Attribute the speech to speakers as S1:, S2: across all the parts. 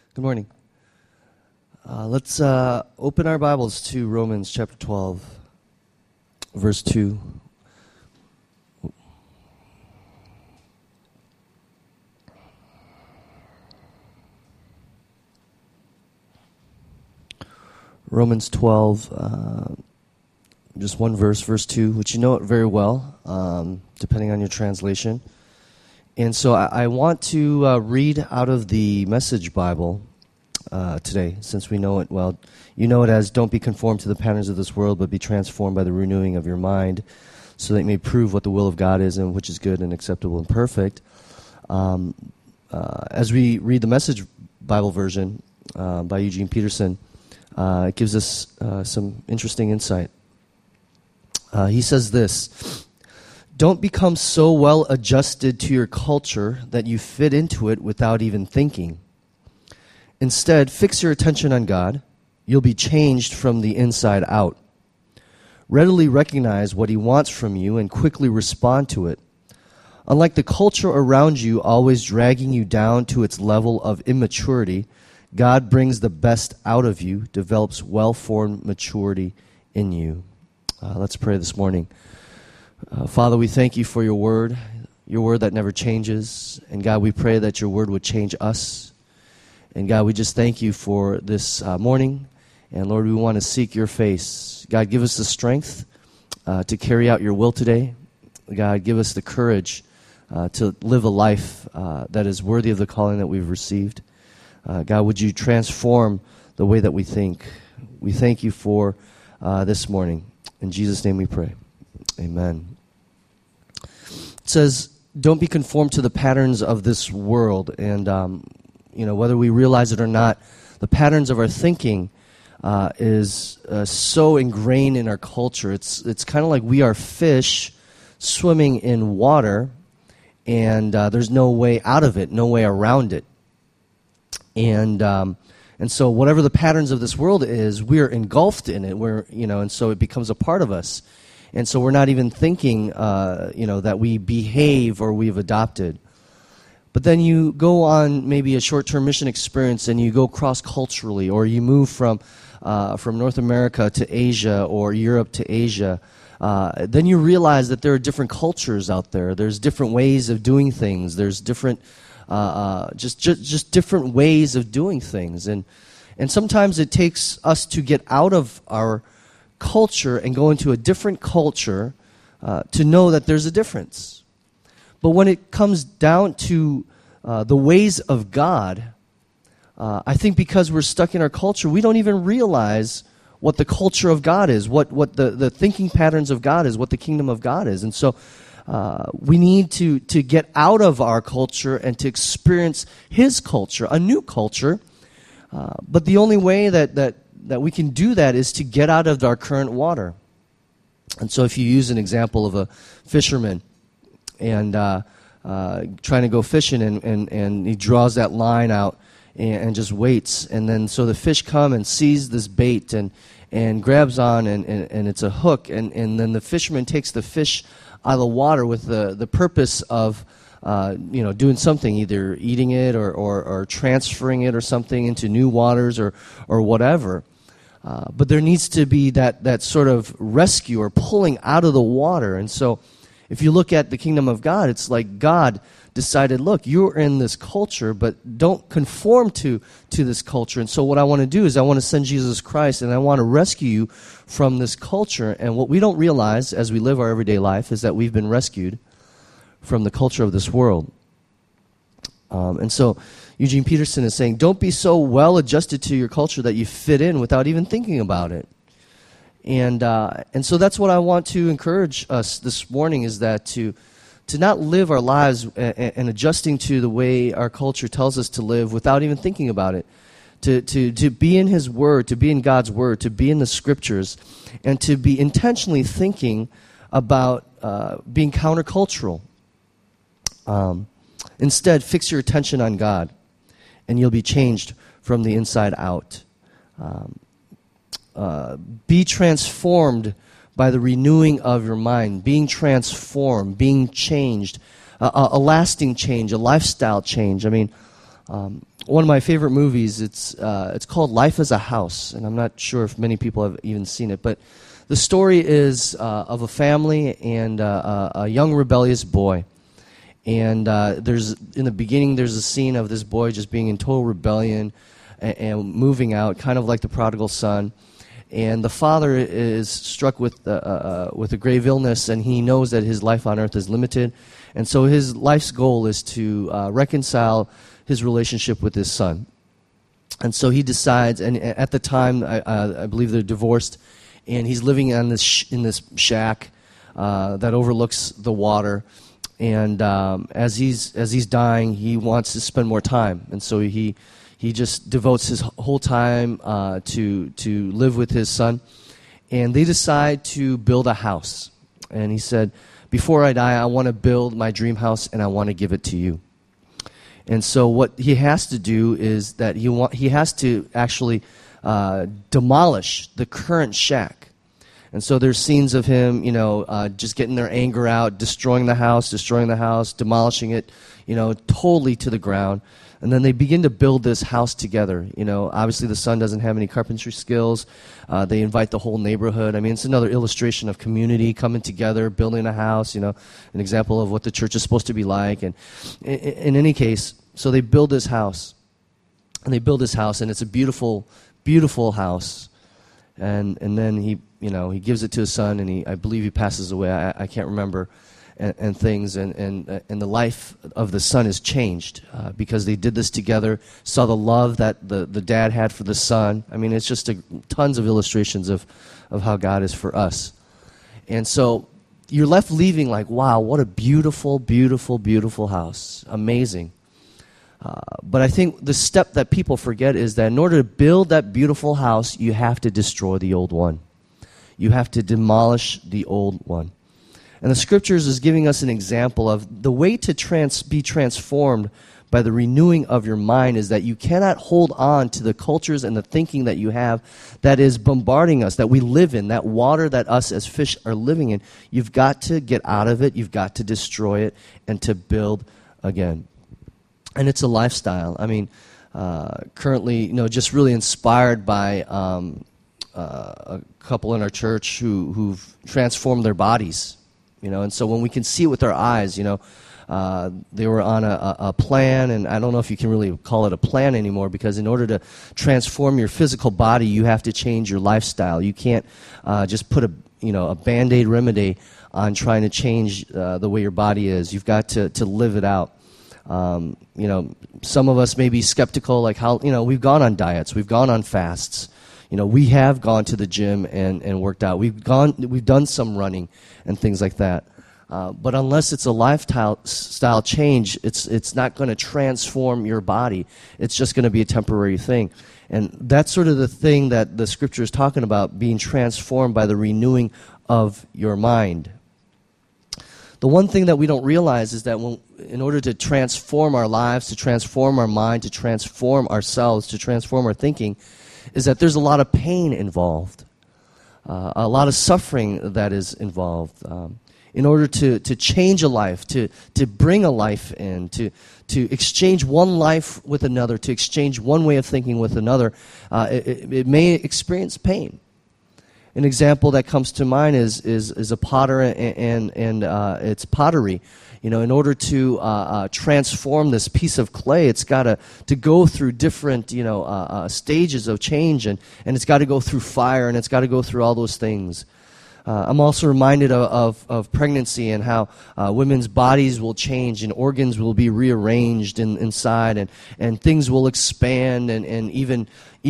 S1: Good morning. Let's open our Bibles to Romans chapter 12, verse 2. Romans 12, just one verse, verse 2, which you know it very well, depending on your translation. And so I want to read out of the Message Bible today, since we know it well. You know it as, don't be conformed to the patterns of this world, but be transformed by the renewing of your mind, so that you may prove what the will of God is, and which is good and acceptable and perfect. As we read the Message Bible version by Eugene Peterson, it gives us some interesting insight. He says this: don't become so well adjusted to your culture that you fit into it without even thinking. Instead, fix your attention on God. You'll be changed from the inside out. Readily recognize what He wants from you and quickly respond to it. Unlike the culture around you always dragging you down to its level of immaturity, God brings the best out of you, develops well-formed maturity in you. Let's pray this morning. Father, we thank you for your word that never changes. And God, we pray that your word would change us. And God, we just thank you for this morning. And Lord, we want to seek your face. God, give us the strength to carry out your will today. God, give us the courage to live a life that is worthy of the calling that we've received. God, would you transform the way that we think? We thank you for this morning. In Jesus' name we pray. Amen. It says, don't be conformed to the patterns of this world. And, whether we realize it or not, the patterns of our thinking is so ingrained in our culture. It's kind of like we are fish swimming in water, and there's no way out of it, no way around it. And so whatever the patterns of this world is, we're engulfed in it. And so it becomes a part of us. And so we're not even thinking, that we behave or we've adopted. But then you go on maybe a short-term mission experience and you go cross-culturally, or you move from North America to Asia or Europe to Asia. Then you realize that there are different cultures out there. There's different ways of doing things. There's different just different ways of doing things. And sometimes it takes us to get out of our culture and go into a different culture to know that there's a difference. But when it comes down to the ways of God, I think because we're stuck in our culture, we don't even realize what the culture of God is, what the thinking patterns of God is, what the kingdom of God is. And so we need to get out of our culture and to experience His culture, a new culture. But the only way that we can do that is to get out of our current water. And so if you use an example of a fisherman and trying to go fishing and he draws that line out and just waits. And then so the fish come and sees this bait and grabs on and it's a hook. And then the fisherman takes the fish out of the water with the purpose of doing something, either eating it or transferring it or something into new waters or whatever. But there needs to be that sort of rescue or pulling out of the water. And so if you look at the kingdom of God, it's like God decided, look, you're in this culture, but don't conform to this culture. And so what I want to do is I want to send Jesus Christ, and I want to rescue you from this culture. And what we don't realize as we live our everyday life is that we've been rescued from the culture of this world. And so Eugene Peterson is saying, don't be so well adjusted to your culture that you fit in without even thinking about it. And so that's what I want to encourage us this morning, is that to not live our lives and adjusting to the way our culture tells us to live without even thinking about it. To be in His Word, to be in God's Word, to be in the Scriptures, and to be intentionally thinking about being countercultural. Instead, fix your attention on God, and you'll be changed from the inside out. Be transformed by the renewing of your mind, being transformed, being changed, a lasting change, a lifestyle change. I mean, One of my favorite movies, it's called Life as a House, and I'm not sure if many people have even seen it, but the story is of a family and a young rebellious boy. And in the beginning, there's a scene of this boy just being in total rebellion and moving out, kind of like the prodigal son. And the father is struck with a grave illness, and he knows that his life on earth is limited. And so his life's goal is to reconcile his relationship with his son. And so he decides, and at the time, I believe they're divorced, and he's living in this shack that overlooks the water. And as he's dying, he wants to spend more time, and so he just devotes his whole time to live with his son. And they decide to build a house. And he said, "Before I die, I want to build my dream house, and I want to give it to you." And so what he has to do is that he has to actually demolish the current shack. And so there's scenes of him, just getting their anger out, destroying the house, demolishing it, totally to the ground. And then they begin to build this house together. Obviously the son doesn't have any carpentry skills. They invite the whole neighborhood. I mean, it's another illustration of community coming together, building a house, an example of what the church is supposed to be like. And in any case, so they build this house. And it's a beautiful, beautiful house. And then he gives it to his son, and I believe he passes away. I can't remember, and things, and the life of the son is changed because they did this together. Saw the love that the dad had for the son. I mean, it's just tons of illustrations of how God is for us. And so you're left leaving like, wow, what a beautiful, beautiful, beautiful house, amazing. But I think the step that people forget is that in order to build that beautiful house, you have to destroy the old one. You have to demolish the old one. And the Scriptures is giving us an example of the way to be transformed by the renewing of your mind is that you cannot hold on to the cultures and the thinking that you have that is bombarding us, that we live in, that water that us as fish are living in. You've got to get out of it. You've got to destroy it and to build again. And it's a lifestyle. I mean, currently, just really inspired by a couple in our church who've transformed their bodies, and so when we can see it with our eyes, they were on a plan, and I don't know if you can really call it a plan anymore, because in order to transform your physical body, you have to change your lifestyle. You can't just put a Band-Aid remedy on trying to change the way your body is. You've got to live it out. Some of us may be skeptical, like how, we've gone on diets, we've gone on fasts, we have gone to the gym and worked out, we've done some running and things like that. But unless it's a lifestyle change, it's not going to transform your body. It's just going to be a temporary thing. And that's sort of the thing that the Scripture is talking about, being transformed by the renewing of your mind. The one thing that we don't realize is that in order to transform our lives, to transform our mind, to transform ourselves, to transform our thinking, is that there's a lot of pain involved, a lot of suffering that is involved. In order to change a life, to bring a life in, to exchange one life with another, to exchange one way of thinking with another, it may experience pain. An example that comes to mind is a potter and its pottery. In order to transform this piece of clay, it's got to go through different stages of change, and it's got to go through fire, and it's got to go through all those things. I'm also reminded of pregnancy and how women's bodies will change and organs will be rearranged inside, and things will expand and even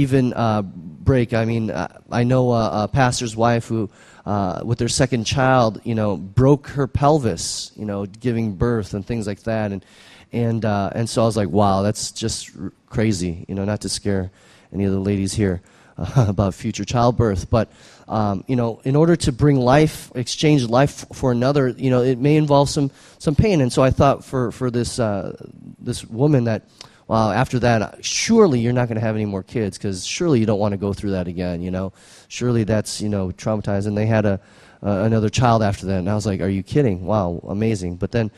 S1: break. I mean, I know a pastor's wife who, with their second child, broke her pelvis, giving birth and things like that, and so I was like, wow, that's just crazy. Not to scare any of the ladies here about future childbirth, but in order to bring life, exchange life for another, it may involve some pain. And so I thought for this woman that, wow, after that, surely you're not going to have any more kids, because surely you don't want to go through that again. Surely that's traumatized. And they had another child after that, and I was like, are you kidding? Wow, amazing. But then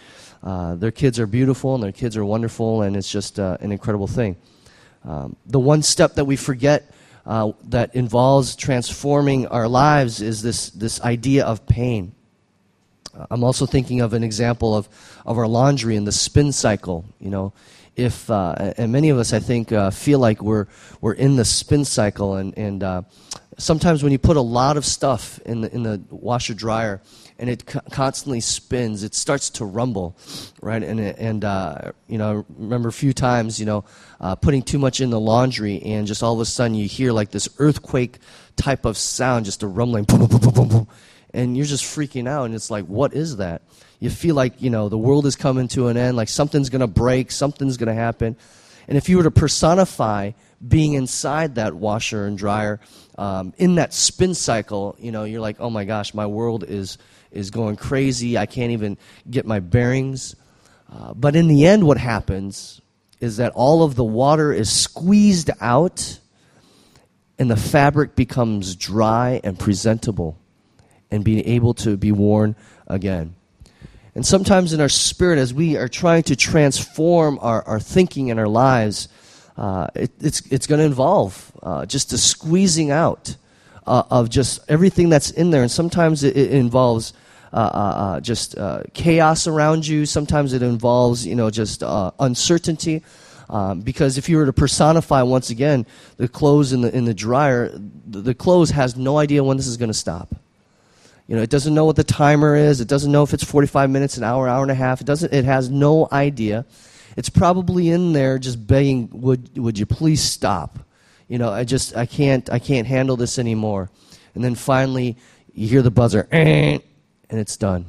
S1: Their kids are beautiful and their kids are wonderful, and it's just an incredible thing. The one step that we forget that involves transforming our lives is this idea of pain. I'm also thinking of an example of our laundry and the spin cycle. You know, if and many of us, I think, feel like we're in the spin cycle, and sometimes when you put a lot of stuff in the washer dryer and it constantly spins, it starts to rumble, right? And you know, I remember a few times, you know, putting too much in the laundry, and just all of a sudden you hear like this earthquake type of sound, just a rumbling, boom, boom, boom, boom, boom, boom. And you're just freaking out, and it's like, what is that? You feel like, you know, the world is coming to an end, like something's going to break, something's going to happen. And if you were to personify being inside that washer and dryer, in that spin cycle, you know, you're like, oh my gosh, my world is going crazy. I can't even get my bearings. But in the end, what happens is that all of the water is squeezed out, and the fabric becomes dry and presentable, and being able to be worn again. And sometimes in our spirit, as we are trying to transform our thinking and our lives, it's going to involve just a squeezing out of just everything that's in there. And sometimes it involves just chaos around you. Sometimes it involves, you know, just uncertainty. Because if you were to personify, once again, the clothes in the dryer, the clothes has no idea when this is going to stop. You know, it doesn't know what the timer is. It doesn't know if it's 45 minutes, an hour, hour and a half. It has no idea. It's probably in there just begging, would you please stop? You know, I can't handle this anymore. And then finally, you hear the buzzer, and it's done.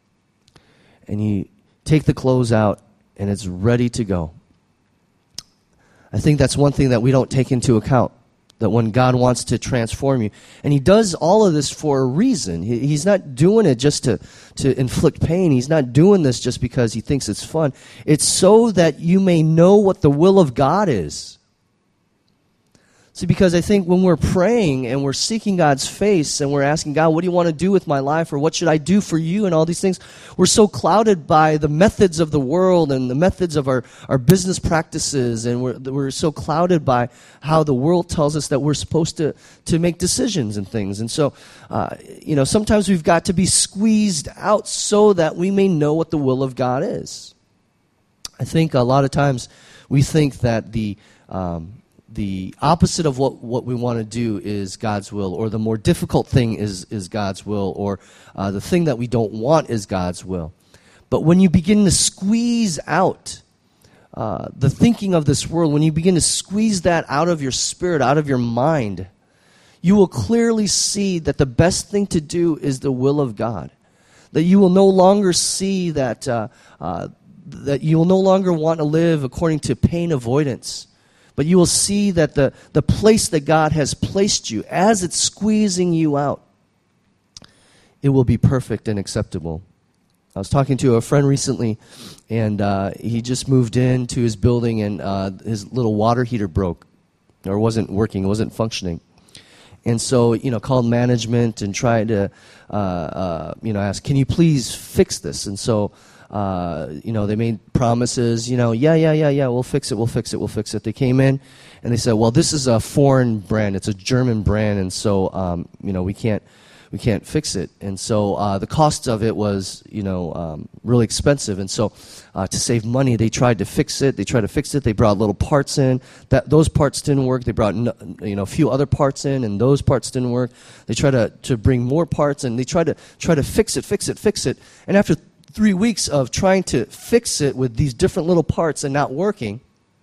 S1: And you take the clothes out, and it's ready to go. I think that's one thing that we don't take into account. That when God wants to transform you, and He does all of this for a reason. He's not doing it just to inflict pain. He's not doing this just because He thinks it's fun. It's so that you may know what the will of God is. See, because I think when we're praying and we're seeking God's face and we're asking God, what do you want to do with my life, or what should I do for you, and all these things, we're so clouded by the methods of the world and the methods of our business practices, and we're so clouded by how the world tells us that we're supposed to make decisions and things. And so, you know, sometimes we've got to be squeezed out so that we may know what the will of God is. I think a lot of times we think that the opposite of what we want to do is God's will, or the more difficult thing is God's will, or the thing that we don't want is God's will. But when you begin to squeeze out the thinking of this world, when you begin to squeeze that out of your spirit, out of your mind, you will clearly see that the best thing to do is the will of God. That you will no longer see that you will no longer want to live according to pain avoidance. But you will see that the place that God has placed you, as it's squeezing you out, it will be perfect and acceptable. I was talking to a friend recently, and he just moved into his building, and his little water heater broke, or wasn't working, it wasn't functioning. And so, you know, called management and tried to, ask, can you please fix this? And so, you know, they made promises, you know, yeah, we'll fix it. They came in and they said, well, this is a foreign brand. It's a German brand. And so, you know, we can't fix it. And so, the cost of it was, you know, really expensive. And so, to save money, they tried to fix it. They brought little parts in. Those parts didn't work. They brought, you know, a few other parts in, and those parts didn't work. They tried to bring more parts, and they tried to fix it. And after 3 weeks of trying to fix it with these different little parts and not working,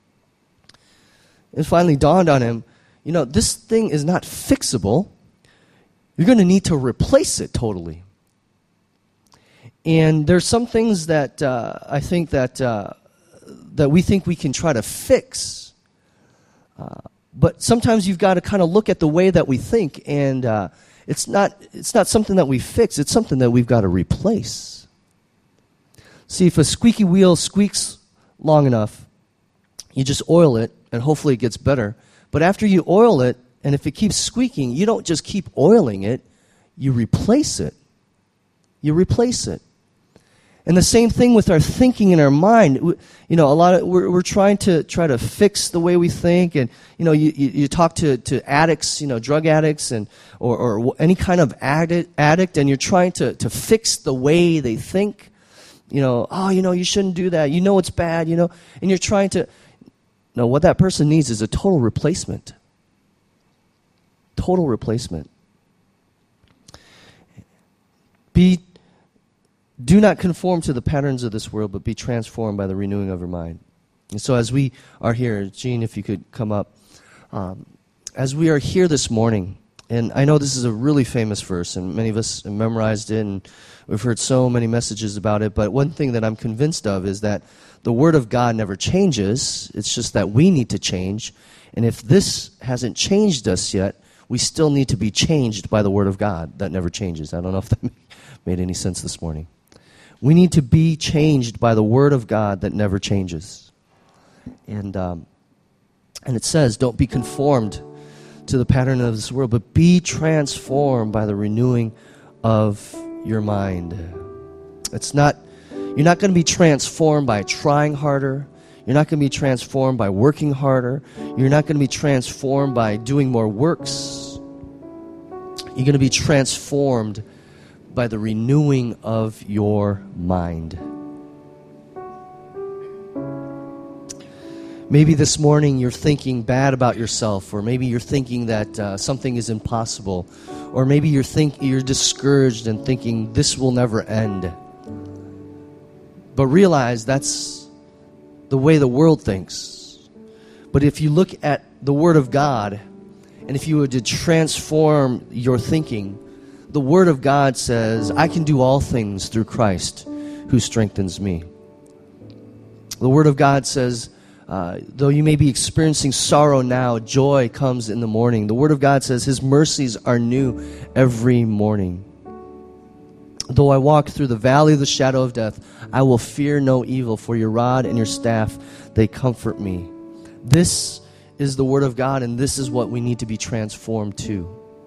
S1: it finally dawned on him, you know, this thing is not fixable. You're going to need to replace it totally. And there's some things that I think that we think we can try to fix. But sometimes you've got to kind of look at the way that we think, and it's not something that we fix. It's something that we've got to replace. See, if a squeaky wheel squeaks long enough, you just oil it, and hopefully it gets better. But after you oil it, and if it keeps squeaking, you don't just keep oiling it, you replace it. And the same thing with our thinking in our mind. You know, we're trying to fix the way we think, and you know, you talk to addicts, you know, drug addicts, and or any kind of addict, and you're trying to fix the way they think. You know, oh, you know, you shouldn't do that. You know, it's bad. You know, and you're trying to. No, what that person needs is a total replacement. Total replacement. Do not conform to the patterns of this world, but be transformed by the renewing of your mind. And so as we are here, Gene, if you could come up. As we are here this morning, and I know this is a really famous verse, and many of us have memorized it, and we've heard so many messages about it, but one thing that I'm convinced of is that the Word of God never changes. It's just that we need to change. And if this hasn't changed us yet, we still need to be changed by the Word of God that never changes. I don't know if that made any sense this morning. We need to be changed by the Word of God that never changes. And it says, don't be conformed to the pattern of this world, but be transformed by the renewing of your mind. You're not going to be transformed by trying harder. You're not going to be transformed by working harder. You're not going to be transformed by doing more works. You're going to be transformed by the renewing of your mind. Maybe this morning you're thinking bad about yourself, or maybe you're thinking that something is impossible, or maybe you're discouraged and thinking this will never end. But realize that's the way the world thinks. But if you look at the Word of God, and if you were to transform your thinking, the Word of God says, I can do all things through Christ who strengthens me. The Word of God says, though you may be experiencing sorrow now, joy comes in the morning. The Word of God says His mercies are new every morning. Though I walk through the valley of the shadow of death, I will fear no evil, for your rod and your staff, they comfort me. This is the Word of God, and this is what we need to be transformed to.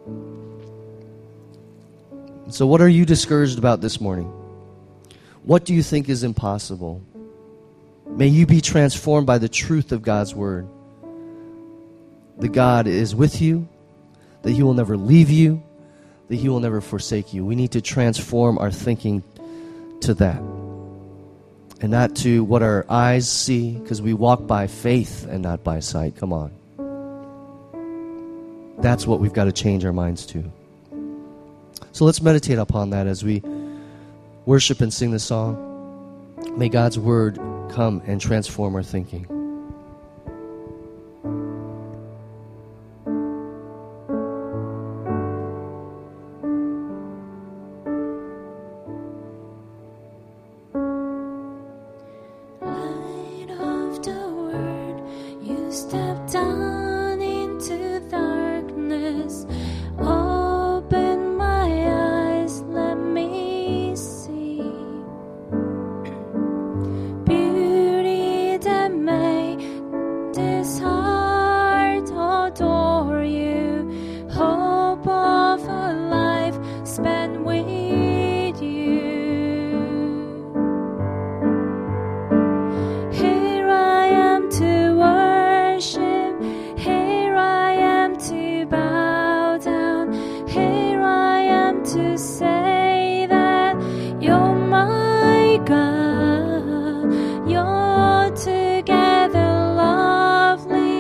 S1: So what are you discouraged about this morning? What do you think is impossible? May you be transformed by the truth of God's Word. That God is with you, that He will never leave you, that He will never forsake you. We need to transform our thinking to that. And not to what our eyes see, because we walk by faith and not by sight. Come on. That's what we've got to change our minds to. So let's meditate upon that as we worship and sing this song. May God's Word come and transform our thinking.
S2: You're together lovely.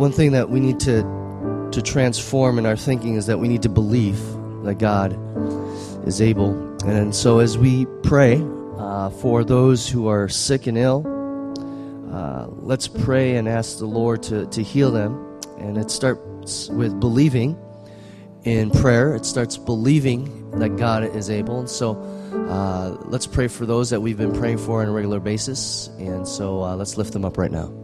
S1: one thing that we need to transform in our thinking is that we need to believe that God is able. And so as we pray for those who are sick and ill, let's pray and ask the Lord to heal them. And it starts with believing in prayer. It starts believing that God is able. And so let's pray for those that we've been praying for on a regular basis. And so let's lift them up right now.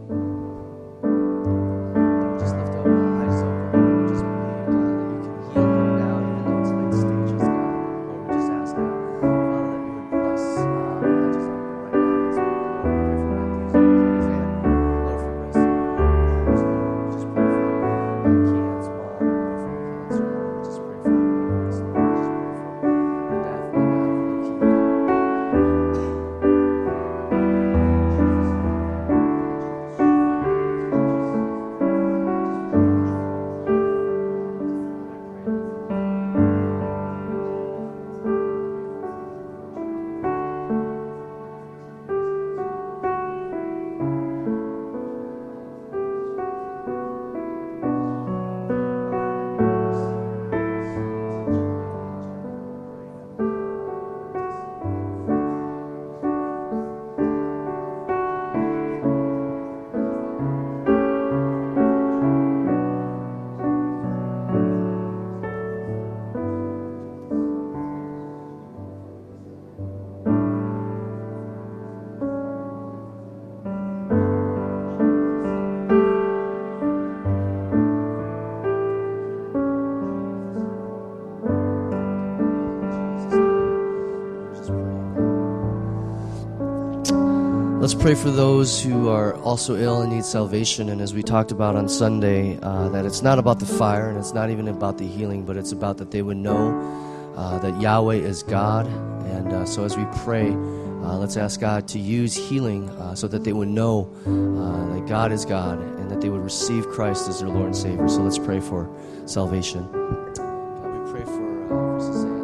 S1: Let's pray for those who are also ill and need salvation. And as we talked about on Sunday, that it's not about the fire and it's not even about the healing, but it's about that they would know that Yahweh is God. And so as we pray, let's ask God to use healing so that they would know that God is God and that they would receive Christ as their Lord and Savior. So let's pray for salvation. God, we pray for Suzanne.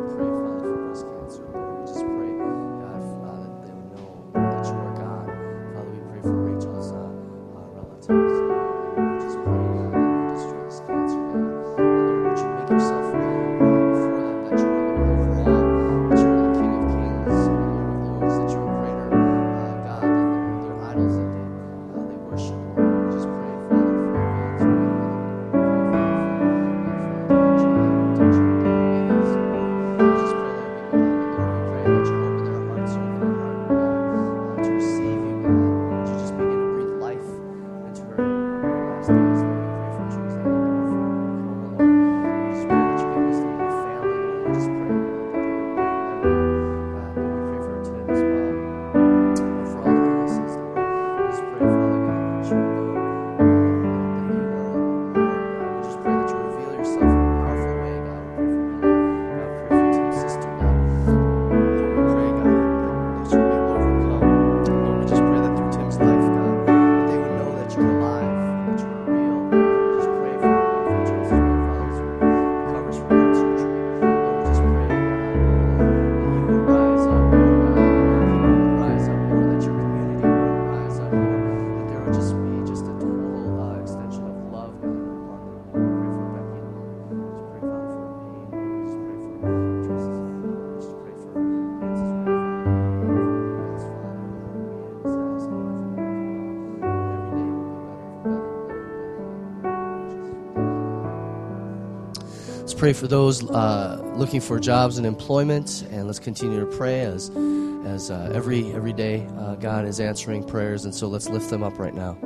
S1: Pray for those looking for jobs and employment, and let's continue to pray as every day God is answering prayers, and so let's lift them up right now.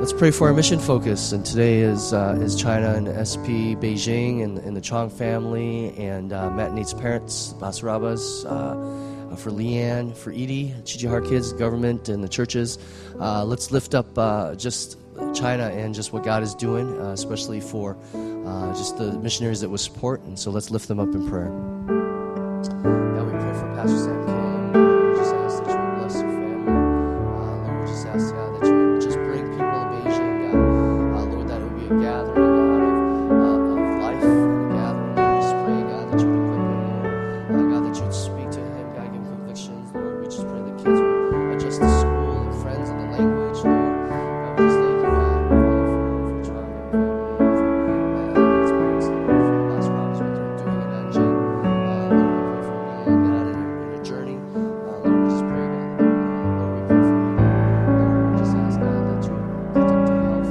S1: Let's pray for our mission focus. And today is China and SP Beijing and the Chong family and Matt and Nate's parents, Basarabas, for Leanne, for Edie, Chiji Heart Kids, government, and the churches. Let's lift up just China and just what God is doing, especially for just the missionaries that we support. And so let's lift them up in prayer. God, we pray for Pastor Sam Kim. Lord, we just ask that you would bless your family. Lord, we just ask, God, that you would just bring people to Beijing, God. Lord, that it would be a gathering, God, of life and a gathering. Lord, we just pray, God, that you would equip him, Lord. God, that you would speak to him, God, give him convictions. Lord, we just pray the kids would adjust to school and friends and the language, Lord. God, we just thank you, God, for John and family, for his parents, Lord, for the last Robs, what they're doing in Nanjing. Lord, we pray for Ryan, God, in a journey. Lord, we just pray, God, Lord, we pray for you. Lord, we just ask, God, that you protect her health.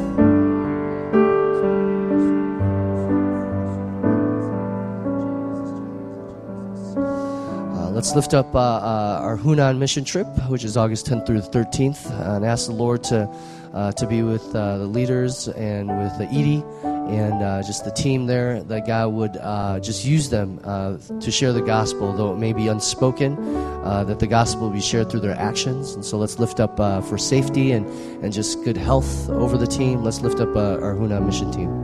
S1: Let's lift up our Hunan mission trip, which is August 10th through the 13th, and ask the Lord to be with the leaders and with Edie and just the team there, that God would just use them to share the gospel, though it may be unspoken, that the gospel will be shared through their actions. And so let's lift up for safety and just good health over the team. Let's lift up our Hunan mission team.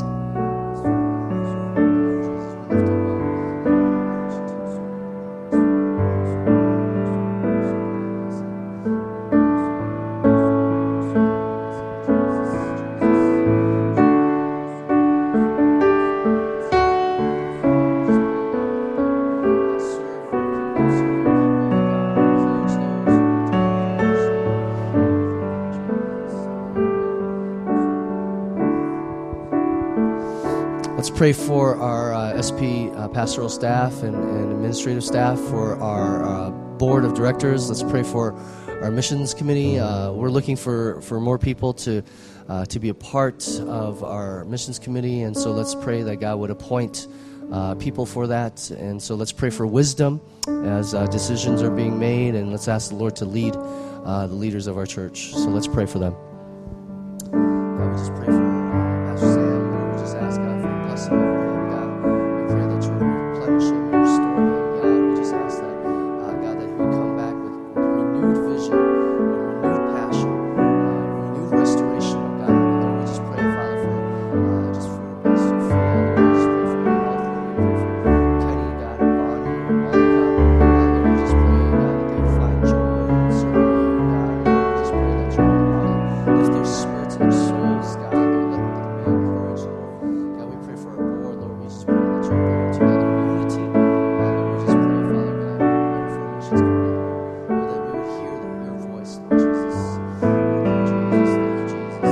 S1: Pray for our SP pastoral staff and administrative staff, for our board of directors. Let's pray for our missions committee. We're looking for more people to be a part of our missions committee, and so let's pray that God would appoint people for that. And so let's pray for wisdom as decisions are being made, and let's ask the Lord to lead the leaders of our church. So let's pray for them. God, we just pray for Pastor Sam. Lord, we just ask God for blessing over him, God. We pray that you would replenish him and restore him, God. We just ask that, God, that he would come back with renewed vision, with renewed passion, renewed restoration, oh God. Lord, we just pray, Father, for Pastor Sophia. Lord, we just pray for your health. Lord, we pray for Kenny, God, and Bonnie and Monica. Lord, we just pray, God, that they would find joy in serving you, God. Lord, we just pray that you would lift their spirits and their souls, God. Lord, let them be encouraged, Lord. God, we pray for our board, Lord. We just pray that you would bring them together in unity. Lord, we just pray, Father God, for our missions community, Lord, that we would hear your voice, Lord Jesus. Thank you, Jesus. Thank you, Jesus.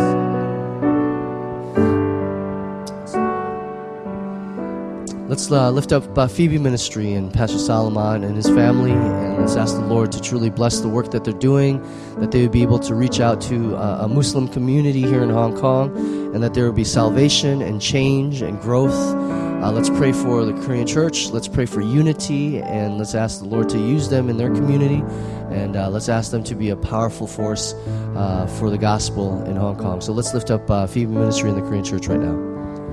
S1: Let's lift up Phoebe Ministry and Pastor Solomon and his family, and let's ask the Lord to truly bless the work that they're doing, that they would be able to reach out to a Muslim community here in Hong Kong, and that there would be salvation and change and growth. Let's pray for the Korean church. Let's pray for unity, and let's ask the Lord to use them in their community, and let's ask them to be a powerful force for the gospel in Hong Kong. So let's lift up Phoebe Ministry and the Korean church right now.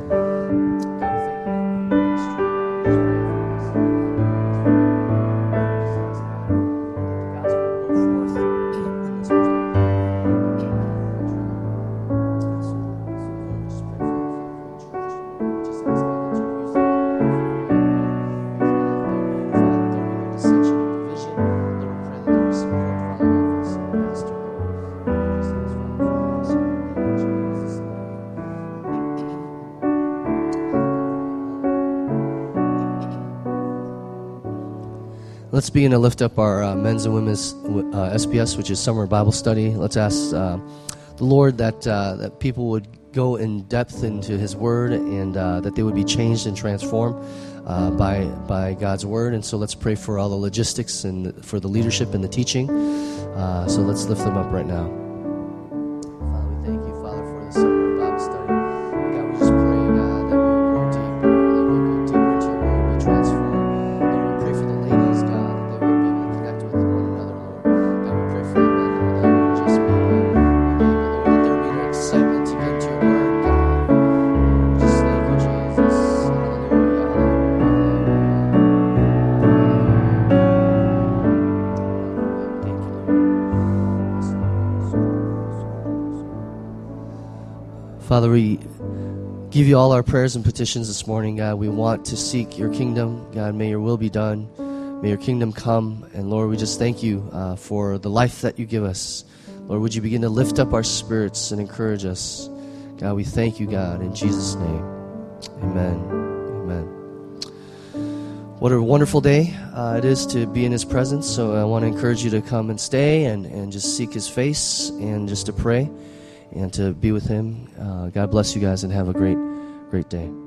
S1: Let's begin to lift up our men's and women's SPS, which is Summer Bible Study. Let's ask the Lord that people would go in depth into His Word, and that they would be changed and transformed by God's Word. And so let's pray for all the logistics and for the leadership and the teaching. So let's lift them up right now. Father, we thank you, Father, for the Summer Bible Study. God, we just pray, God, that we would go deeper, that we would go deeper into your Word, be transformed. Lord, we pray for the ladies, God, that they would be able to connect with one another, Lord. God, we pray for the men, Lord, that would just be, Lord, that there would be an excitement Father, we give you all our prayers and petitions this morning, God. We want to seek your kingdom. God, may your will be done. May your kingdom come. And Lord, we just thank you for the life that you give us. Lord, would you begin to lift up our spirits and encourage us? God, we thank you, God, in Jesus' name. Amen. Amen. What a wonderful day it is to be in his presence. So I want to encourage you to come and stay and just seek his face and just to pray and to be with him. God bless you guys and have a great day.